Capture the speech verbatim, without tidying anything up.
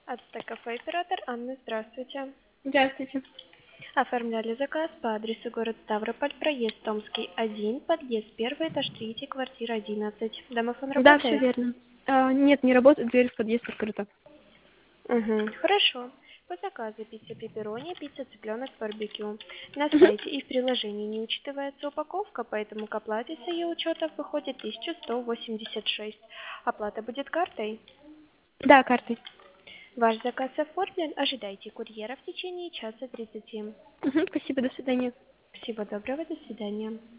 Ацтекафе оператор Анна, здравствуйте. Здравствуйте. Оформляли заказ по адресу город Ставрополь, проезд Томский один, подъезд первый, этаж третий, квартира одиннадцать. Домофон Да, все работает? верно. А, нет, не работает, дверь в подъезд открыта. Угу, хорошо. По заказу пицца пепперони, пицца цыпленок барбекю. На Мгм. сайте и в приложении не учитывается упаковка, поэтому к оплате с ее учетов выходит тысяча сто восемьдесят шесть. Оплата будет картой. Да, картой. Ваш заказ оформлен, ожидайте курьера в течение часа тридцати. Мгм, спасибо, до свидания. Всего доброго, до свидания.